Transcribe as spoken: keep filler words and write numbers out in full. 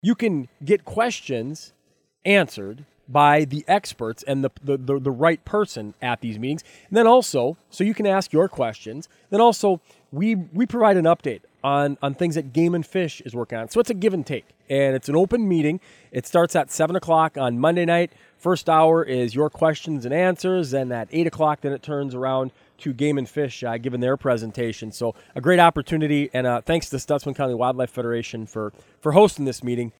you can get questions answered by the experts and the, the, the, the right person at these meetings. And then also, so you can ask your questions. Then also, we we provide an update on, on things that Game and Fish is working on. So it's a give and take. And it's an open meeting. It starts at seven o'clock on Monday night. First hour is your questions and answers. And at eight o'clock, then it turns around to Game and Fish uh, giving their presentation. So a great opportunity. And uh, thanks to Stutsman County Wildlife Federation for, for hosting this meeting.